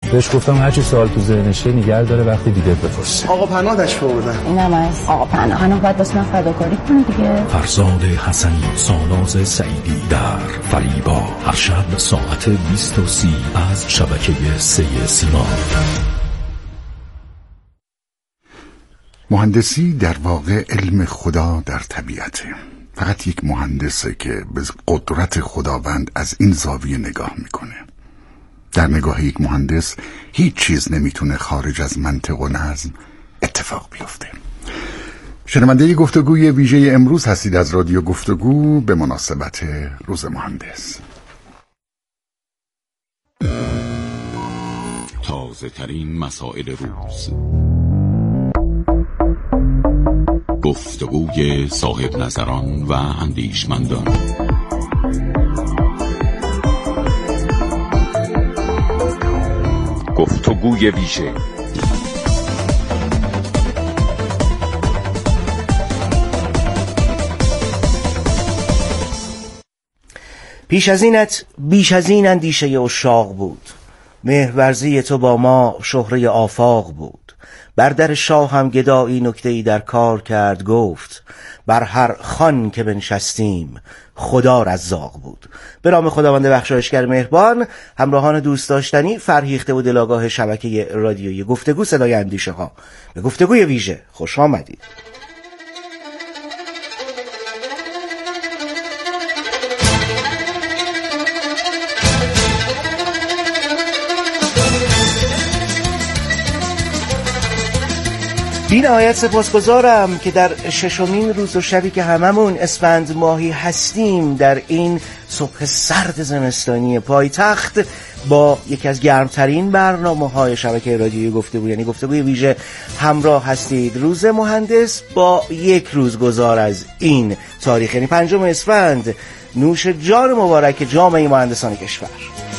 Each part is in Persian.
بهش گفتم هرچی سوال تو ذهنشه نگه داره وقتی دیده بپرسه. آقا پناه داشت بردن. اینم از آقا پناه باید واسه من فداکاری کنه دیگه. فرزاد حسنی، ساناز سعیدی در فریبا، هر شب ساعت 20:30 از شبکه 3 سیما. مهندسی در واقع علم خدا در طبیعته. فقط یک مهندسه که به قدرت خداوند از این زاویه نگاه میکنه. در نگاه یک مهندس هیچ چیز نمیتونه خارج از منطق و نظم اتفاق بیفته. شنونده گفتگوی ویژه امروز هستید از رادیو گفتگو به مناسبت روز مهندس. تازه ترین مسائل روز، گفتگوی صاحب نظران و اندیشمندان، گفتگوی ویژه. پیش از این اندیشه عشاق بود، مهرورزی تو با ما شهره آفاق بود. بر در شاه هم گدایی نکته‌ای در کار کرد، گفت بر هر خان که بنشستیم خدا رزاق بود. به نام خداوند بخشایشگر مهربان. همراهان دوست داشتنی، فرهیخته و دلاگاه شبکه رادیویی گفتگو صدای اندیشه ها، به گفتگوی ویژه خوش آمدید. بی نهایت سپاسگزارم که در 6مین روز و شبی که هممون اسفند ماهی هستیم در این صبح سرد زمستانی پایتخت با یکی از گرمترین برنامه‌های شبکه رادیویی گفتگو، یعنی گفتگوی ویژه، همراه هستید. روز مهندس با یک روز گذار از این تاریخ، یعنی 5 اسفند، نوش جان مبارک جامعه مهندسان کشور.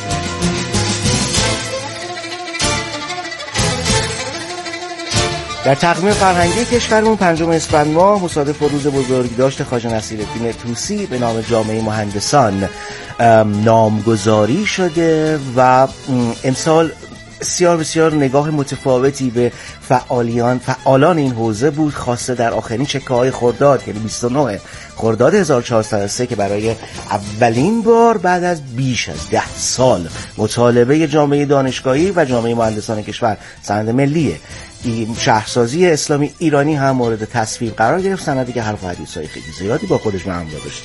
در تقویم فرهنگی کشورمون 5 اسفند ماه مصادف با روز بزرگداشت خواجه نصیرالدین طوسی به نام جامعه مهندسان نامگذاری شده و امسال بسیار نگاه متفاوتی به فعالان این حوزه بود، خاصه در آخرین چکه‌های خرداد، یعنی 29 خرداد 1403 که برای اولین بار بعد از بیش از 10 سال مطالبه جامعه دانشگاهی و جامعه مهندسان کشور سند ملی شهرسازی اسلامی ایرانی هم مورد تصویب قرار گرفت. سندی که حرف و حدیث‌های خیلی زیادی با خودش به همراه داشته.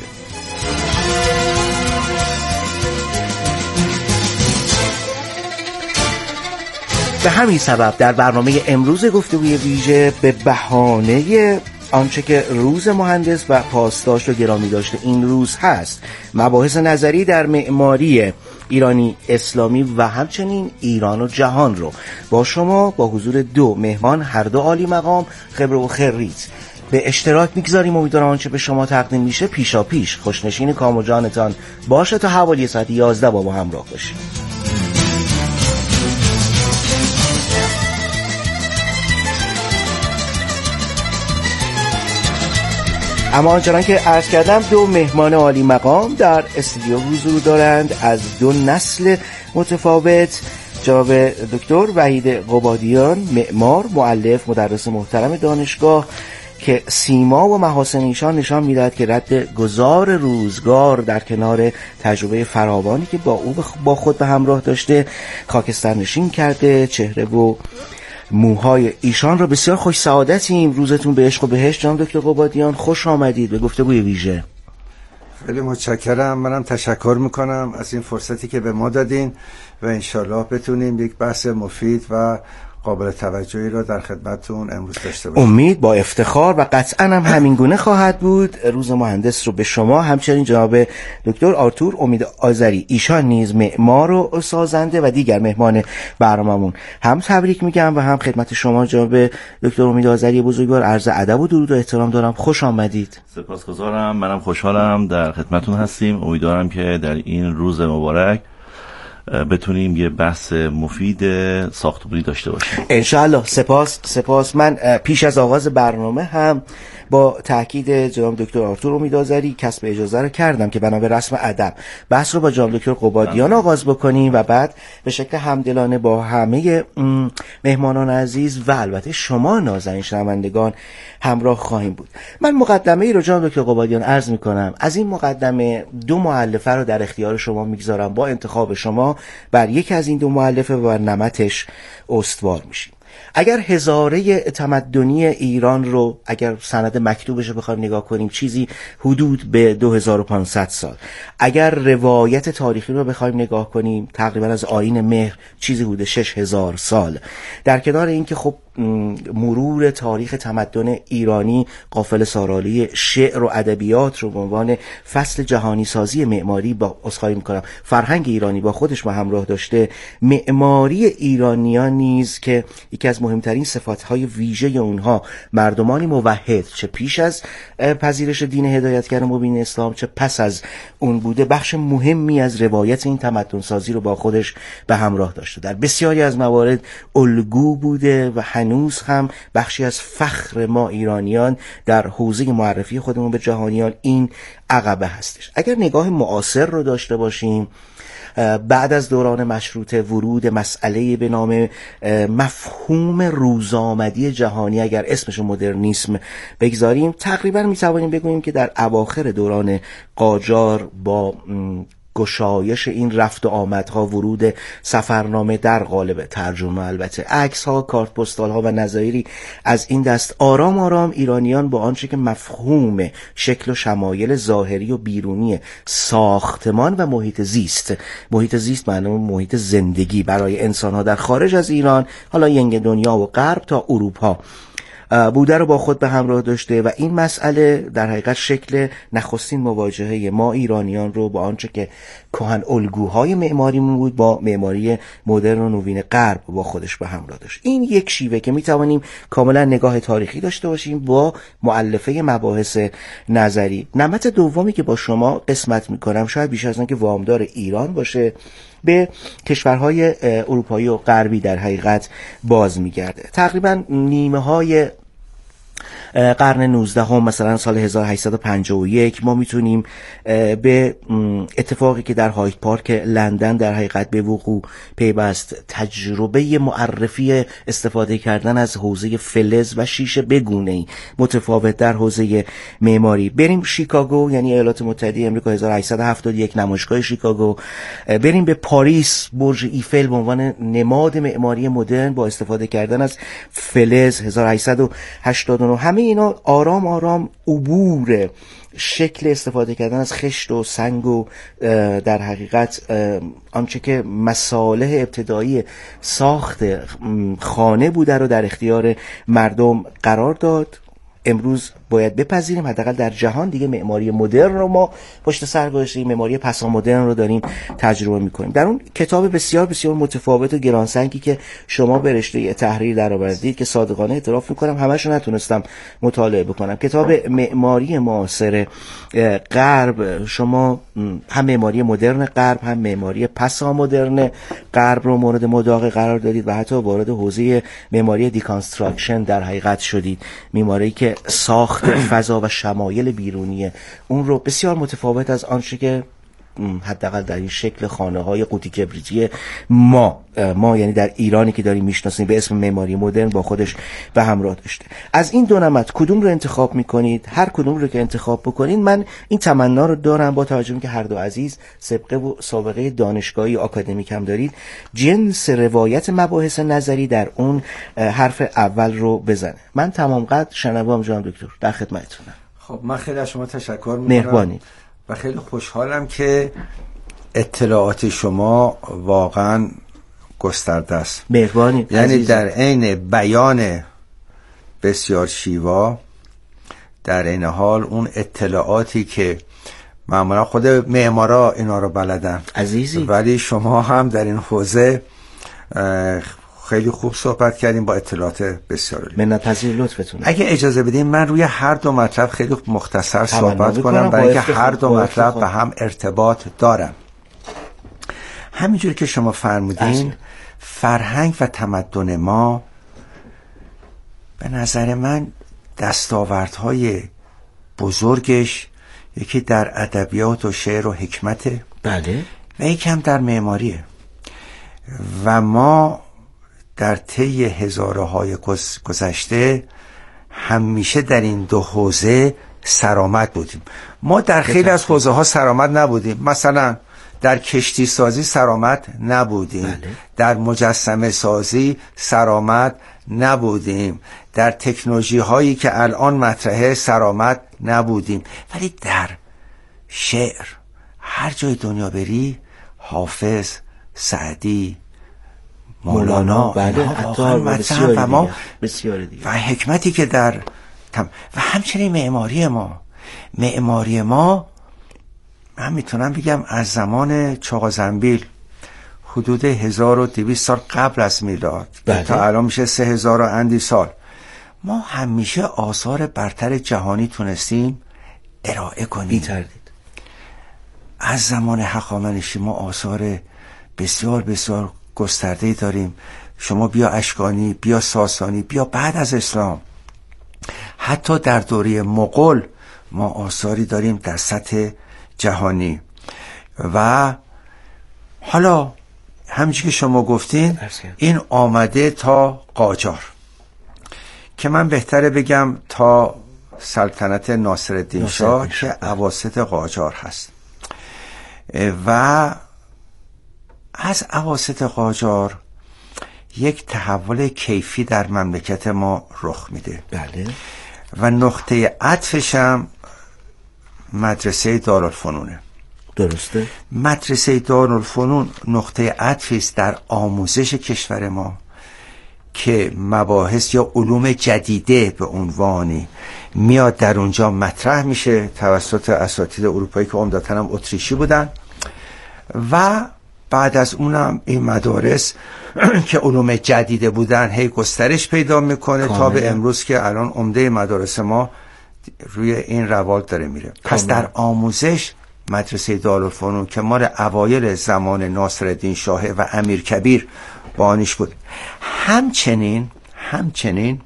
به همین سبب در برنامه امروز گفتگوی ویژه به بهانه آنچه که روز مهندس و پاسداشت و گرامی داشته این روز هست، مباحث نظری در معماری ایرانی اسلامی و همچنین ایران و جهان رو با شما با حضور 2 مهمان، هر 2 عالی مقام، خبره و خرید، به اشتراک میگذاریم. امیدوارم آنچه به شما تقدیم میشه پیشا پیش خوشنشین کام و جانتان باشه تا حوالی ساعت 11 با ما همراه باشیم. اما آنچنان که عرض کردم 2 مهمان عالی مقام در استودیو حضور دارند از 2 نسل متفاوت. جناب دکتر وحید قبادیان، معمار، مؤلف، مدرس محترم دانشگاه که سیما و محاسن ایشان نشان می‌دهد که رد گذار روزگار در کنار تجربه فراوانی که با خود به همراه داشته خاکسترنشین کرده. چهره و موهای ایشان را بسیار خوش سعادتیم. روزتون به عشق و بهشت. جناب دکتر قبادیان خوش آمدید به گفتگوی ویژه. خیلی متشکرم. منم تشکر میکنم از این فرصتی که به ما دادین و انشالله بتونیم یک بحث مفید و قابل توجهی را در خدمتتون امروز داشته باشیم. امید با افتخار و قطعا هم همین گونه خواهد بود. روز مهندس رو به شما، همچنین جناب دکتر آرتور امید آذری، ایشان نیز معمار و سازنده و دیگر مهمان برنامه‌مون، هم تبریک میگم و هم خدمت شما جناب دکتر امید آذری بزرگوار عرض ادب و درود و احترام دارم. خوش آمدید. سپاسگزارم. منم خوشحالم در خدمتتون هستیم. امیدوارم که در این روز مبارک بتونیم یه بحث مفید ساختمانی داشته باشیم انشاءالله. سپاس. من پیش از آغاز برنامه هم با تاکید جناب دکتر آرتور امیدآذری کسب اجازه رو کردم که بنا به رسم ادب بحث رو با جناب دکتر قبادیان آغاز بکنیم و بعد به شکل همدلانه با همه مهمانان عزیز و البته شما نازنین شنوندگان همراه خواهیم بود. من مقدمه ای رو جناب دکتر قبادیان عرض می‌کنم. از این مقدمه 2 مؤلفه رو در اختیار شما میگذارم. با انتخاب شما بر یک از این 2 مؤلفه و بر نمطش استوار میشیم. اگر هزاره تمدنی ایران رو اگر سند مکتوبش رو بخوایم نگاه کنیم چیزی حدود به 2500 سال، اگر روایت تاریخی رو بخوایم نگاه کنیم تقریبا از آیین مهر چیزی حدود 6000 سال، در کنار اینکه خب مرور تاریخ تمدن ایرانی قافله سارالی شعر و ادبیات رو به عنوان فصل جهانی سازی معماری با فرهنگ ایرانی با خودش با همراه داشته، معماری ایرانیان نیز که یکی از مهمترین صفاتهای ویژه اونها مردمانی موحد چه پیش از پذیرش دین هدایتگر مبین اسلام چه پس از اون بوده، بخش مهمی از روایت این تمدن سازی رو با خودش به همراه داشته، در بسیاری از موارد الگو بوده و هنوز هم بخشی از فخر ما ایرانیان در حوزه معرفی خودمون به جهانیان این عقبه هستش. اگر نگاه معاصر رو داشته باشیم، بعد از دوران مشروطه ورود مسئله به نام مفهوم روزآمدی جهانی اگر اسمش مدرنیسم بگذاریم، تقریبا میتوانیم بگوییم که در اواخر دوران قاجار با گشایش این رفت و آمدها، ورود سفرنامه در قالب ترجمه، البته عکس ها، کارت پستال ها و نظایری از این دست، آرام آرام ایرانیان با آنچه که مفهوم شکل و شمایل ظاهری و بیرونی ساختمان و محیط زیست معنی محیط زندگی برای انسان ها در خارج از ایران، حالا ینگ دنیا و غرب تا اروپا بوده رو با خود به همراه داشته و این مسئله در حقیقت شکل نخستین مواجهه ما ایرانیان رو با آنچه که کهن الگوهای معماریمون بود با معماری مدرن و نوین غرب با خودش به همراه داشت. این یک شیوه که میتوانیم کاملا نگاه تاریخی داشته باشیم با مؤلفه مباحث نظری. نمط دومی که با شما قسمت میکنم شاید بیش از آن که وامدار ایران باشه به کشورهای اروپایی و غربی در حقیقت باز میگرده. تقریبا نیمه های قرن 19 مثلا سال 1851 ما میتونیم به اتفاقی که در هاید پارک لندن در حقیقت به وقوع پیوست، تجربه معرفی استفاده کردن از حوزه فلز و شیشه بگونه‌ای متفاوت در حوزه معماری. بریم شیکاگو یعنی ایالات متحده آمریکا 1871 نمایشگاه شیکاگو، بریم به پاریس برج ایفل به عنوان نماد معماری مدرن با استفاده کردن از فلز 1889. همه اینا آرام آرام عبور شکل استفاده کردن از خشت و سنگ و در حقیقت آنچه که مصالح ابتدایی ساخت خانه بوده رو در اختیار مردم قرار داد. امروز باید بپذیریم حداقل در جهان دیگه معماری مدرن رو ما پشت سر گذاشتیم، معماری پسا مدرن رو داریم تجربه میکنیم. در اون کتاب بسیار بسیار متفاوت و گرانسنگی که شما به رشته تحریر درآوردید که صادقانه اعتراف میکنم همه‌شو نتونستم مطالعه بکنم، کتاب معماری معاصر غرب، شما هم معماری مدرن غرب هم معماری پسا مدرن غرب رو مورد مداقه قرار دادید و حتی وارد حوزه معماری دیکانستراکشن در حقیقت شدید، معماری که ساخت فضا و شمایل بیرونی اون رو بسیار متفاوت از آنچه که حداقل در این شکل خانه‌های قوطی کبریتی ما یعنی در ایرانی که داریم میشناسیم به اسم معماری مدرن با خودش به همراه داشته. از این دو نمط کدوم رو انتخاب میکنید؟ هر کدوم رو که انتخاب بکنید من این تمنا رو دارم با توجه به که هر دو عزیز سابقه و سابقه دانشگاهی آکادمیک هم دارید، جنس روایت مباحث نظری در اون حرف اول رو بزنه. من تمام قد شنوام جناب دکتر در خدمتتونم. خب من خیلی از شما تشکر میکنم. مهربانی. و خیلی خوشحالم که اطلاعات شما واقعا گسترده است. مهربانی. یعنی عزیزم. در عین بیان بسیار شیوا در این حال اون اطلاعاتی که معمولا خود معمارا اینا رو بلدن عزیزی، ولی شما هم در این حوزه خیلی خوب صحبت کردیم با اطلاعات بسیار عالی. منتظر لطفتون. اگه اجازه بدین من روی هر دو مطلب خیلی مختصر صحبت کنم برای اینکه هر دو مطلب به هم ارتباط دارن. همینجور که شما فرمودین فرهنگ و تمدن ما به نظر من دستاوردهای بزرگش یکی در ادبیات و شعر و حکمته، بله، و یکی هم در معماریه. و ما در طی هزاره‌های گذشته همیشه در این دو حوزه سرآمد بودیم. ما در خیلی از حوزه ها سرآمد نبودیم. مثلا در کشتی سازی سرآمد نبودیم، بله. در مجسمه سازی سرآمد نبودیم، در تکنولوژی هایی که الان مطرحه سرآمد نبودیم. ولی در شعر هر جای دنیا بری، حافظ، سعدی، مولانا، بله، بسیار دیگه و حکمتی که در و همچنین معماری ما من میتونم بگم از زمان چاق زنبیل حدود 1200 سال قبل از میلاد، بله. تا الان میشه 3000 و اندی سال، ما همیشه آثار برتر جهانی تونستیم ارائه کنیم. بی‌تردید. از زمان هخامنشی ما آثار بسیار بسیار گسترده‌ای داریم. شما بیا اشکانی، بیا ساسانی، بیا بعد از اسلام، حتی در دوره مغول ما آثاری داریم در سطح جهانی. و حالا همچنین که شما گفتین این آمده تا قاجار، که من بهتره بگم تا سلطنت ناصرالدین شاه که اواسط قاجار هست. و از اواسط قاجار یک تحول کیفی در مملکت ما رخ میده. بله. و نقطه عطفش هم مدرسه دارالفنونه. درسته. مدرسه دارالفنون نقطه عطفی است در آموزش کشور ما که مباحث یا علوم جدیده به عنوانی میاد در اونجا مطرح میشه توسط اساتید اروپایی که عمدتاً هم اتریشی بودن. و بعد از اونم این مدارس که علوم جدیده بودن هی گسترش پیدا میکنه تا به امروز که الان عمده مدارس ما روی این روال داره میره. پس در آموزش مدرسه دارالفنون که مال اوایل زمان ناصرالدین شاه و امیرکبیر بانیش بود. همچنین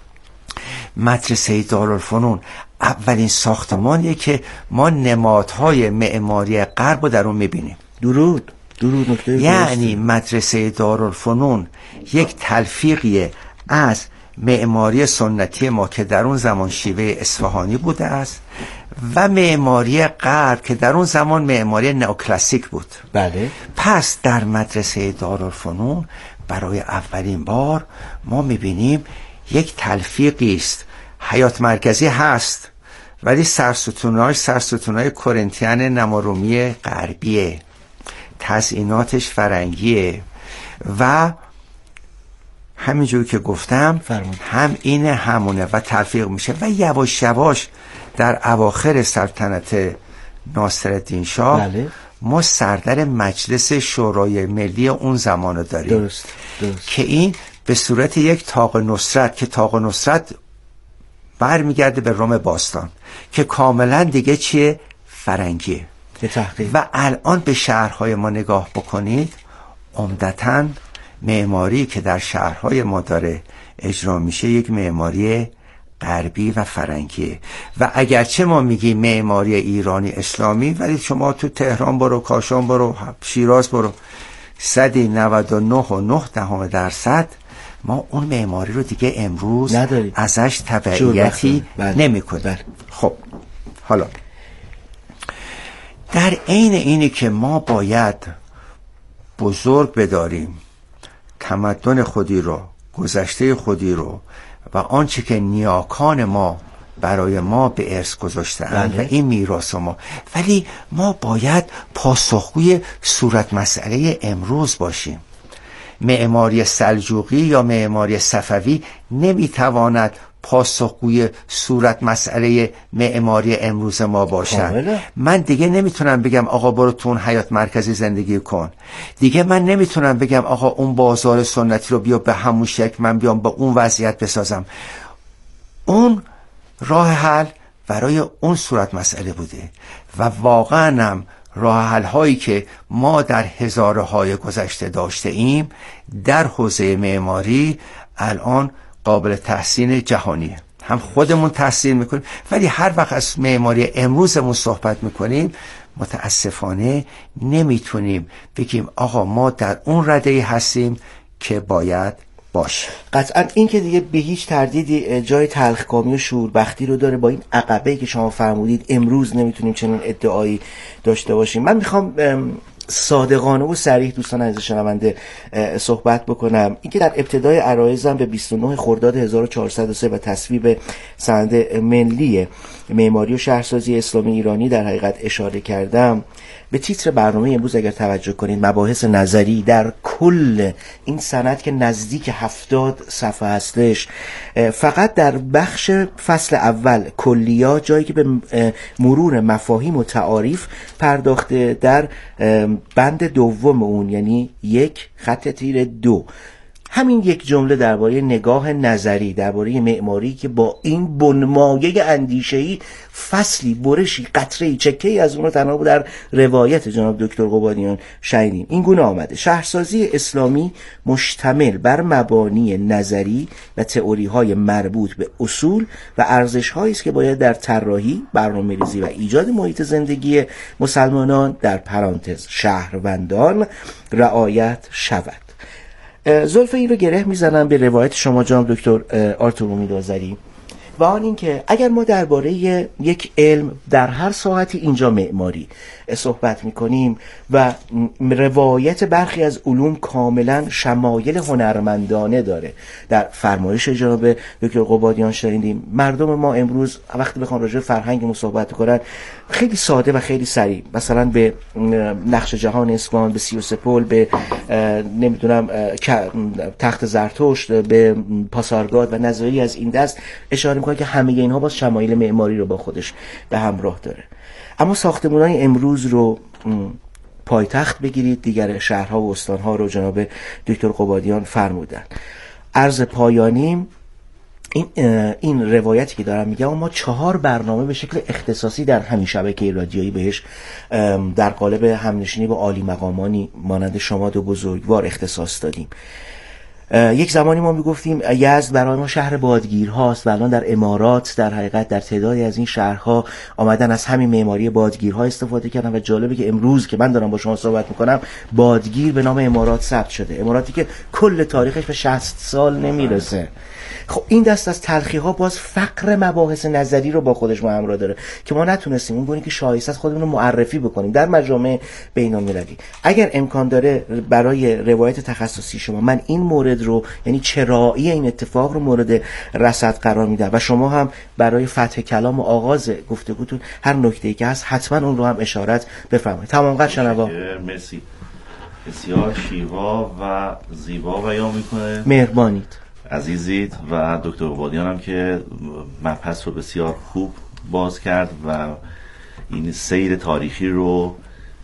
مدرسه دارالفنون اولین ساختمانیه که ما نمادهای معماری غرب رو در اون میبینیم. درود یعنی مدرسه دارالفنون یک تلفیقیه از معماری سنتی ما که در اون زمان شیوه اصفهانی بوده است و معماری غرب که در اون زمان معماری نئوکلاسیک بود. بله. پس در مدرسه دارالفنون برای اولین بار ما میبینیم یک تلفیقی است. حیات مرکزی هست ولی سرستونهای کرنتین نمارومی غربیه، تزئیناتش فرنگیه و همینجوری که گفتم هم اینه همونه و تلفیق میشه. و یواش یواش در اواخر سلطنت ناصرالدین شاه بله. ما سردر مجلس شورای ملی اون زمانو داریم. درست. که این به صورت یک طاق نصرت، که طاق نصرت برمیگرده به روم باستان که کاملا دیگه چیه؟ فرنگیه. و الان به شهرهای ما نگاه بکنید، عمدتاً معماری که در شهرهای ما داره اجرا میشه یک معماری غربی و فرنگیه. و اگرچه ما میگیم معماری ایرانی اسلامی، ولی شما تو تهران برو، کاشان برو، شیراز برو، 99.9% ما اون معماری رو دیگه امروز نداریم. ازش تبعیتی نمی کنیم. خب حالا در عین اینی که ما باید بزرگ بداریم تمدن خودی رو، گذشته خودی رو و آنچه که نیاکان ما برای ما به ارث گذاشته‌اند و این میراث ما، ولی ما باید پاسخگوی صورت مسئله امروز باشیم. معماری سلجوقی یا معماری صفوی نمیتواند پاسخگوی صورت مسئله معماری امروز ما باشد. من دیگه نمیتونم بگم آقا برو تو اون حیات مرکزی زندگی کن، دیگه من نمیتونم بگم آقا اون بازار سنتی رو بیا به همون شکل من بیام با اون وضعیت بسازم. اون راه حل برای اون صورت مسئله بوده و واقعا هم راه حل هایی که ما در هزارهای گذشته داشته ایم در حوزه معماری الان قابل تحسین جهانیه. هم خودمون تحسین میکنیم، ولی هر وقت از معماری امروزمون صحبت میکنیم متاسفانه نمیتونیم بگیم آقا ما در اون رده‌ای هستیم که باید باشه. قطعا این که دیگه به هیچ تردیدی جای تلخکامی و شوربختی رو داره. با این عقبه‌ای که شما فرمودید امروز نمیتونیم چنین ادعایی داشته باشیم. من میخوام صادقانه و صریح دوستان عزیز شنونده صحبت بکنم. این که در ابتدای عرایزم به 29 خرداد 1403 و تصویب سند ملی معماری و شهرسازی اسلامی ایرانی در حقیقت اشاره کردم، به تیتر برنامه امروز اگر توجه کنید مباحث نظری در کل این سند که نزدیک 70 صفحه هستش، فقط در بخش فصل اول کلیات جایی که به مرور مفاهیم و تعاریف پرداخته، در بند دوم اون یعنی 1-2 همین یک جمله درباره نگاه نظری درباره معماری که با این بنمایه اندیشه‌ای فصلی، برشی، قطره‌ای، چکه‌ای از اون رو تنها در روایت جناب دکتر قبادیان شنیدیم. این گونه آمده: شهرسازی اسلامی مشتمل بر مبانی نظری و تئوری‌های مربوط به اصول و ارزش‌هایی است که باید در طراحی، برنامه‌ریزی و ایجاد محیط زندگی مسلمانان در پرانتز شهروندان رعایت شود. زلف این رو گره میزنم به روایت شما جناب دکتر آرتور امیدآذری و آن این که اگر ما درباره یک علم در هر ساعتی اینجا معماری صحبت میکنیم و روایت برخی از علوم کاملا شمایل هنرمندانه داره، در فرمایش جناب دکتر قبادیان شنیدیم مردم ما امروز وقتی بخوان راجع به فرهنگمون صحبت کنن خیلی ساده و خیلی سریع، مثلا به نقش جهان اسفان، به 33 پل، به نمیدونم تخت زرتشت، به پاسارگاد و نظری از این دست اشاره میکنه که همه اینها باز شمایل معماری رو با خودش به همراه داره. اما ساختمان‌های امروز رو پایتخت بگیرید، دیگر شهرها و استانها رو جناب دکتر قبادیان فرمودن. عرض پایانیم این روایتی که دارم میگم، ما 4 برنامه به شکل اختصاصی در همین شبکه رادیویی بهش در قالب همنشینی با عالی مقامانی مانند شما دو بزرگوار اختصاص دادیم. یک زمانی ما میگفتیم یزد برای ما شهر بادگیرهاست و الان در امارات در حقیقت در تعدادی از این شهرها آمدن از همین معماری بادگیرها استفاده کردن و جالبه که امروز که من دارم با شما صحبت میکنم بادگیر به نام امارات ثبت شده، اماراتی که کل تاریخش به 60 سال نمیرسه. خب این دست از تلخی ها باز فقر مباحث نظری رو با خودش همراه داره که ما نتونستیم اون گونه که شایسته است خودمون رو معرفی بکنیم در مجامع بین‌المللی. اگر امکان داره برای روایت تخصصی شما من این مورد رو، یعنی چرایی این اتفاق رو مورد رصد قرار میدم و شما هم برای فتح کلام و آغاز گفتگوتون هر نکته‌ای که هست حتما اون رو هم اشارت بفرمایید. تمام قد شنوا. مرسی. بسیار شیوا و زیبا بیان میکنه. مهربانید عزیزید و دکتر قبادیان هم که مبحث رو بسیار خوب باز کرد و این سیر تاریخی رو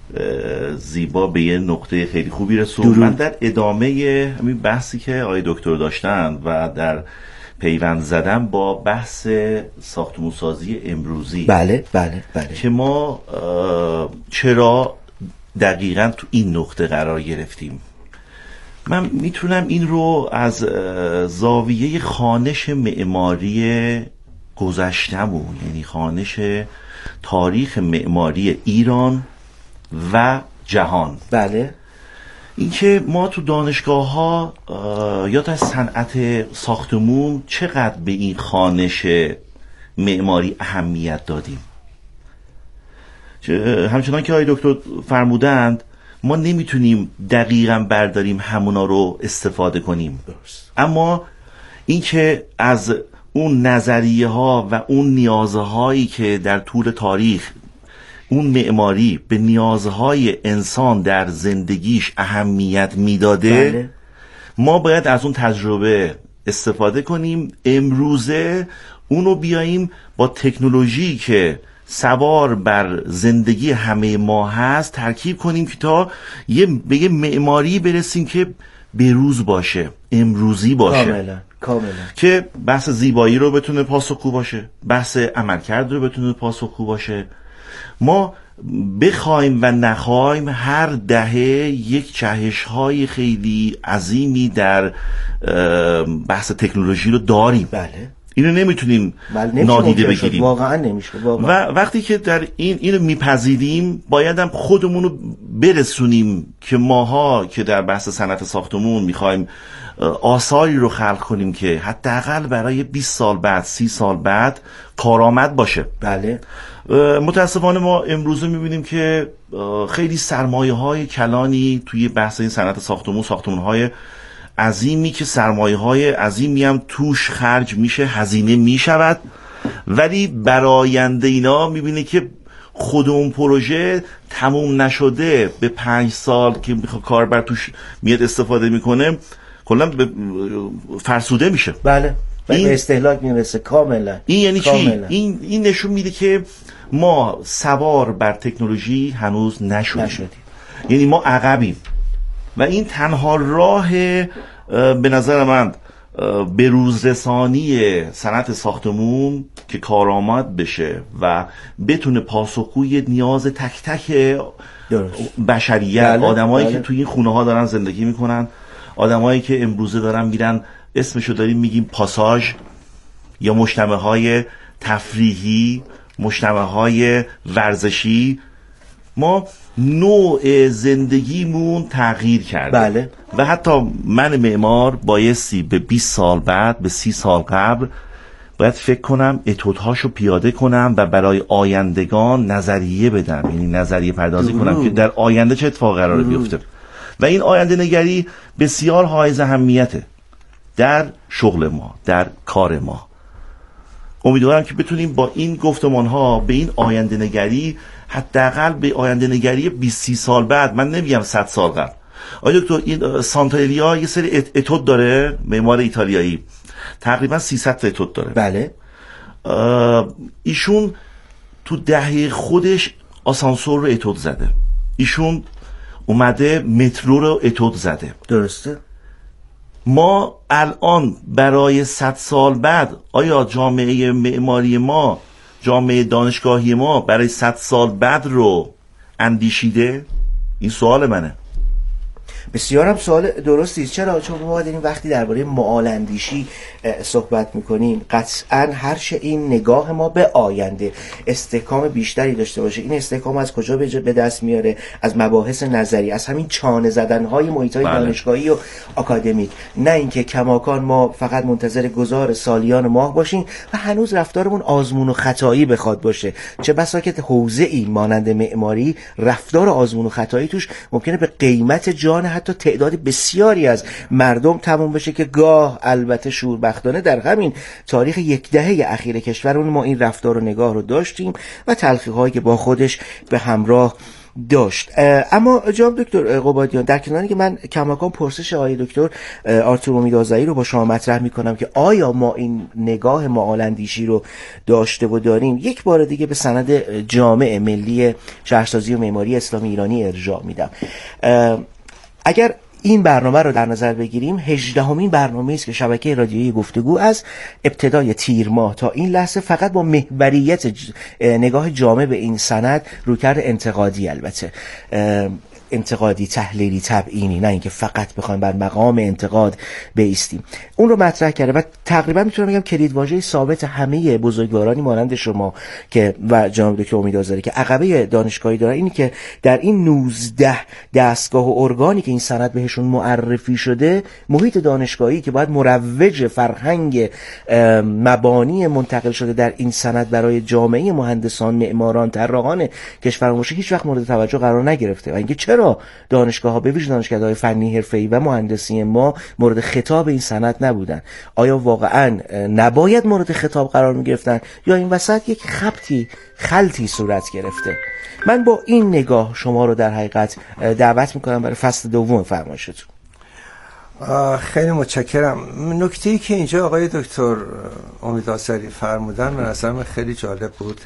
زیبا به یه نقطه خیلی خوبی رسوند. من در ادامه همین بحثی که آقای دکتر داشتن و در پیوند زدم با بحث ساختمان‌سازی امروزی، بله که ما چرا دقیقاً تو این نقطه قرار گرفتیم. من میتونم این رو از زاویه خوانش معماری گذشتمون، یعنی خوانش تاریخ معماری ایران و جهان، بله، اینکه ما تو دانشگاه ها یا در صنعت ساختمون چقدر به این خوانش معماری اهمیت دادیم. همچنان که آقای دکتر فرمودند ما نمیتونیم دقیقاً برداریم همونا رو استفاده کنیم، اما اینکه از اون نظریه ها و اون نیازهایی که در طول تاریخ اون معماری به نیازهای انسان در زندگیش اهمیت میداده، بله. ما باید از اون تجربه استفاده کنیم، امروزه اونو بیاییم با تکنولوژی که سوار بر زندگی همه ما هست ترکیب کنیم که تا به یه معماری برسیم که بروز باشه، امروزی باشه، کاملا که بحث زیبایی رو بتونه پاسخگو باشه، بحث عملکرد رو بتونه پاسخگو باشه. ما بخوایم و نخوایم هر دهه یک جهش‌های خیلی عظیمی در بحث تکنولوژی رو داریم. بله. اینو نمیتونیم نادیده بگیریم. واقعا نمیشه. و وقتی که در اینو میپذیریم باید هم خودمون رو برسونیم که ماها که در بحث صنعت ساختمون میخوایم آثاری رو خلق کنیم که حداقل برای 20 سال بعد 30 سال بعد کارآمد باشه. بله. متاسفانه ما امروزه میبینیم که خیلی سرمایه‌های کلانی توی بحث این صنعت ساختمان‌های عظیمی که سرمایه‌های عظیمی هم توش خرج میشه، هزینه میشود، ولی برای آینده اینا میبینه که خود اون پروژه تموم نشده به 5 سال که کاربر توش میاد استفاده میکنه کلا فرسوده میشه. بله. به استهلاک میرسه کاملا. این یعنی چی؟ این نشون میده که ما سوار بر تکنولوژی هنوز نشدیم. یعنی ما عقبیم و این تنها راه به نظر من به روز رسانی صنعت ساختمون که کارآمد بشه و بتونه پاسخگوی نیاز تک تک بشریت، آدمایی که توی این خونه ها دارن زندگی میکنن، آدمایی که امروزه دارن میرن اسمشو داریم میگیم پاساژ یا مجتمع‌های تفریحی، مجتمع‌های ورزشی، ما نوع زندگیمون تغییر کرده. بله. و حتی من معمار بایستی به 20 سال بعد، به 30 سال قبل باید فکر کنم، اتودهاشو پیاده کنم و برای آیندگان نظریه بدم، یعنی نظریه پردازی کنم که در آینده چه اتفاقی قراره بیفته. و این آینده نگری بسیار حائز اهمیته در شغل ما، در کار ما. امیدوارم که بتونیم با این گفتمان ها به این آینده نگری، حداقل به آینده نگری 20-30 سال بعد، من نمیگم 100 سال قبل. آیا دکتر این سانتالیا یه سری اتود داره، معمار ایتالیایی تقریبا 300 تا اتود داره. بله. ایشون تو دهه خودش آسانسور رو اتود زده، ایشون اومده مترو رو اتود زده. درسته. ما الان برای 100 سال بعد آیا جامعه معماری ما، جامعه دانشگاهی ما برای 100 سال بعد رو اندیشیده؟ این سوال منه. بسیارم سوال درستی است. چرا؟ چون ما داریم وقتی درباره معال‌اندیشی صحبت میکنیم قطعا هرچه این نگاه ما به آینده استحکام بیشتری داشته باشه. این استحکام از کجا به دست میاره؟ از مباحث نظری، از همین چانه زدن‌های محیط‌های دانشگاهی و آکادمیک، نه اینکه کماکان ما فقط منتظر گذار سالیان و ماه باشیم و هنوز رفتارمون آزمون و خطایی بخواد باشه. چه بسا که حوزه‌ای مانند معماری رفتار آزمون و خطایی توش ممکنه به قیمت جان حتی تعداد بسیاری از مردم تموم بشه که گاه البته شوربختانه در همین تاریخ یک دهه اخیر کشورمون ما این رفتار و نگاه رو داشتیم و تلخی‌هایی که با خودش به همراه داشت. اما جناب دکتر قبادیان، در کناری که من کماکان پرسش آقای دکتر آرتور امیدآذری رو با شما مطرح میکنم که آیا ما این نگاه معال‌اندیشی رو داشته و داریم، یک بار دیگه به سند جامع ملی شهرسازی و معماری اسلامی ایرانی ارجاع میدم. اگر این برنامه رو در نظر بگیریم 18مین برنامه است که شبکه رادیویی گفتگو از ابتدای تیر ماه تا این لحظه فقط با محوریت نگاه جامع به این سند، رویکرد انتقادی، البته انتقادی تحلیلی تبیینی، نه اینکه فقط بخوایم بر مقام انتقاد بایستیم، اون رو مطرح کرده و تقریبا میتونم بگم کلیدواژه ثابت همه بزرگوارانی مانند شما که و جناب دکتر امیدآذری که عقبه دانشگاهی دارن اینی که در این 19 دستگاه و ارگانی که این سند بهشون معرفی شده، محیط دانشگاهی که باید مروج فرهنگ مبانی منتقل شده در این سند برای جامعه مهندسان، معماران، طراحان کشور باشه، هیچ وقت مورد توجه قرار نگرفته. و اینکه چرا دانشگاه‌ها به ویژه دانشگاه‌های فنی حرفه‌ای و مهندسی ما مورد خطاب این سند نبودن؟ آیا واقعا نباید مورد خطاب قرار می‌گرفتن یا این وسط یک خلطی صورت گرفته؟ من با این نگاه شما رو در حقیقت دعوت می‌کنم برای فصل دوم فرمایشتون. خیلی متشکرم. نکته‌ای که اینجا آقای دکتر امیدآذری فرمودن به نظرم خیلی جالب بود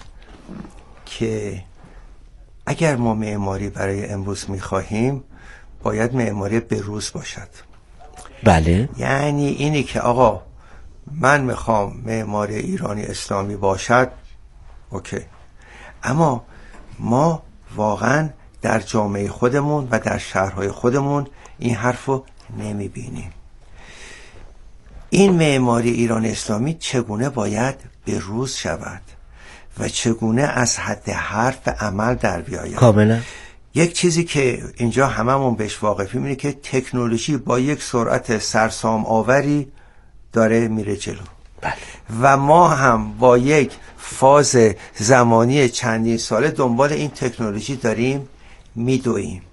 که اگر ما معماری برای امروز می‌خواهیم باید معماری بروز باشد. بله. یعنی اینی که آقا من میخوام معماری ایرانی اسلامی باشد، اوکی، اما ما واقعا در جامعه خودمون و در شهرهای خودمون این حرف رو نمیبینیم. این معماری ایران اسلامی چگونه باید به روز شود و چگونه از حد حرف به عمل در بیاید؟ کاملا. یک چیزی که اینجا هممون بهش واقفیم اینه که تکنولوژی با یک سرعت سرسام آوری داره میره جلو. بله. و ما هم با یک فاز زمانی چندین ساله دنبال این تکنولوژی داریم میدویم.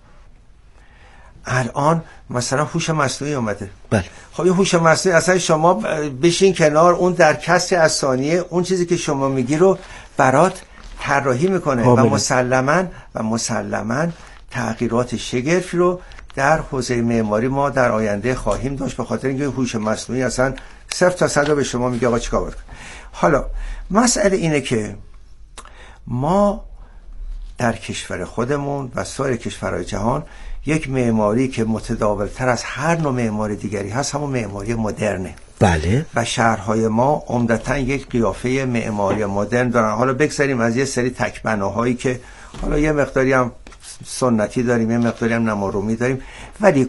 الان مثلا هوش مصنوعی اومده. بله. خب این هوش مصنوعی اصلا شما بشین کنار، اون در کسر از ثانیه اون چیزی که شما میگی رو برات طراحی میکنه و مسلماً تغییرات شگرفی رو در حوزه معماری ما در آینده خواهیم داشت، به خاطر اینکه هوش مصنوعی اصلا 0 تا 100 به شما میگه آقا چیکار بکن. حالا مسئله اینه که ما در کشور خودمون و سایر کشورهای جهان یک معماری که متداولتر از هر نوع معماری دیگری هست همون معماری مدرنه. بله. و شهرهای ما عمدتاً یک قیافه معماری مدرن دارن. حالا بگذاریم از یه سری تک بناهایی که حالا یه مقداری هم سنتی داریم، یه مقداری هم نمارومی داریم، ولی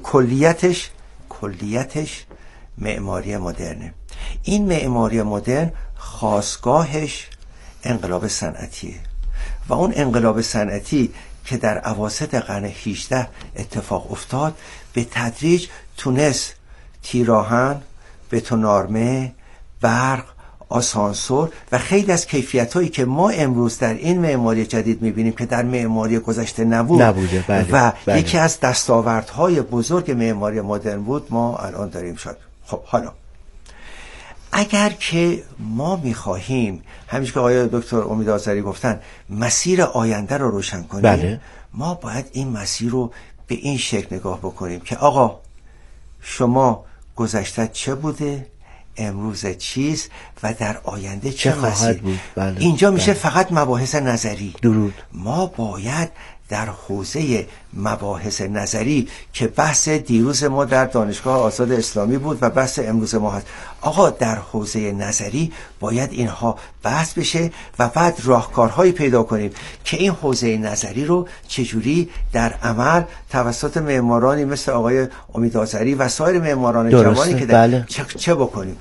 کلیتش معماری مدرنه. این معماری مدرن خاصگاهش انقلاب صنعتیه و اون انقلاب صنعتی که در اواسط قرن 18 اتفاق افتاد به تدریج تونست تیراهن، بتونارمه، برق، آسانسور و خیلی از کیفیت‌هایی که ما امروز در این معماری جدید می‌بینیم که در معماری گذشته نبوده. بله. و بله. یکی از دستاوردهای بزرگ معماری مدرن بود ما الان داریم شد. خب حالا اگر که ما می‌خواهیم همینش که آقای دکتر امید آذری گفتن مسیر آینده رو روشن کنیم، بله. ما باید این مسیر رو به این شکل نگاه بکنیم که آقا شما گذشته چه بوده، امروز چیست و در آینده چه مسیر بود. بله. اینجا میشه فقط مباحث نظری. درود. ما باید در حوزه مباحث نظری که بحث دیروز ما در دانشگاه آزاد اسلامی بود و بحث امروز ما هست، آقا در حوزه نظری باید اینها بحث بشه و بعد راهکارهایی پیدا کنیم که این حوزه نظری رو چجوری در عمل توسط معمارانی مثل آقای امید آذری و سایر معماران جوانی که بله. چه بکنیم.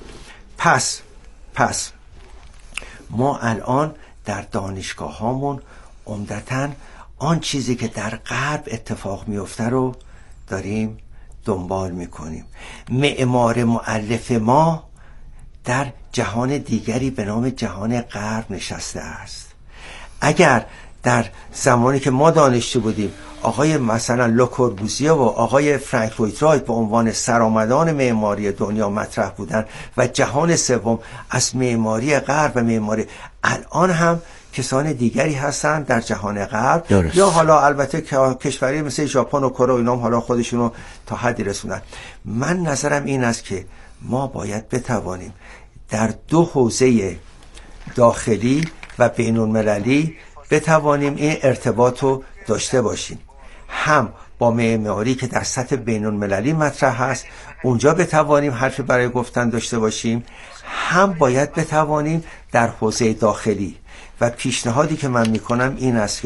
پس ما الان در دانشگاه هامون عمدتاً آن چیزی که در غرب اتفاق میفته رو داریم دنبال میکنیم. معمار مؤلف ما در جهان دیگری به نام جهان غرب نشسته است. اگر در زمانی که ما دانشجو بودیم آقای مثلا لوکوربوزیه و آقای فرانک لوید رایت به عنوان سرآمدان معماری دنیا مطرح بودن و جهان سوم از معماری غرب و معماری، الان هم کسان دیگری هستن در جهان غرب درست. یا حالا البته کشوری مثل ژاپن و کره و اینا هم حالا خودشونو تا حدی رسوندن. من نظرم این است که ما باید بتوانیم در دو حوزه داخلی و بین المللی بتوانیم این ارتباط رو داشته باشیم، هم با معماری که در سطح بین المللی مطرح هست اونجا بتوانیم حرفی برای گفتن داشته باشیم، هم باید بتوانیم در حوزه داخلی. و پیشنهادی که من میکنم این است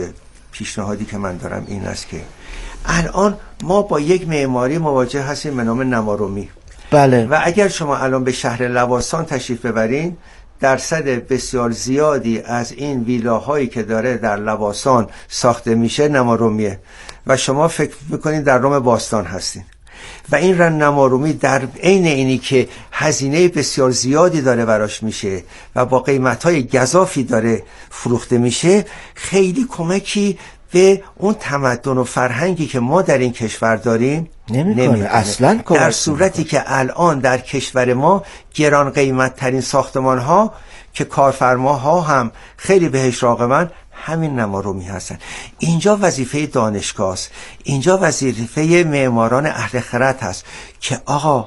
که الان ما با یک معماری مواجه هستیم به نام نمارومی. بله. و اگر شما الان به شهر لواسان تشریف ببرین، درصد بسیار زیادی از این ویلاهایی که داره در لواسان ساخته میشه نمارومیه و شما فکر میکنین در روم باستان هستین و این نمارومی در عین اینی که هزینه بسیار زیادی داره براش میشه و با قیمتهای گزافی داره فروخته میشه، خیلی کمکی به اون تمدن و فرهنگی که ما در این کشور داریم نمیکنه. اصلا در صورتی که الان در کشور ما گران قیمت ترین ساختمان ها که کارفرماها هم خیلی بهش راغبن همین نمارومی هستن. اینجا وظیفه دانشگاه است، اینجا وظیفه معماران اهل خرد هست که آقا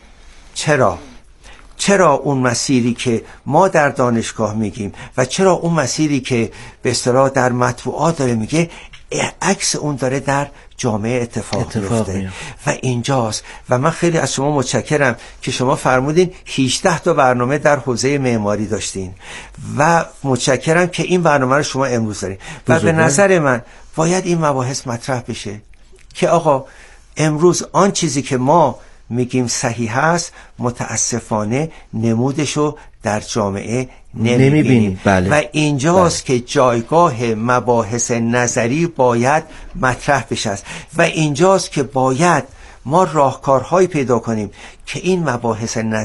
چرا اون مسیری که ما در دانشگاه میگیم و چرا اون مسیری که به اصطلاح در مطبوعات داره میگه عکس اون داره در جامعه اتفاق میفته و اینجاست. و من خیلی از شما متشکرم که شما فرمودین 18 تا برنامه در حوزه معماری داشتین و متشکرم که این برنامه رو شما امروز دارین و به نظر من باید این مباحث مطرح بشه که آقا امروز آن چیزی که ما میگیم صحیح هست متاسفانه نمودشو در جامعه نمیبینیم. بله. و اینجاست که جایگاه مباحث نظری باید مطرح بشه و اینجاست که باید ما راهکارهایی پیدا کنیم که این مباحث نظری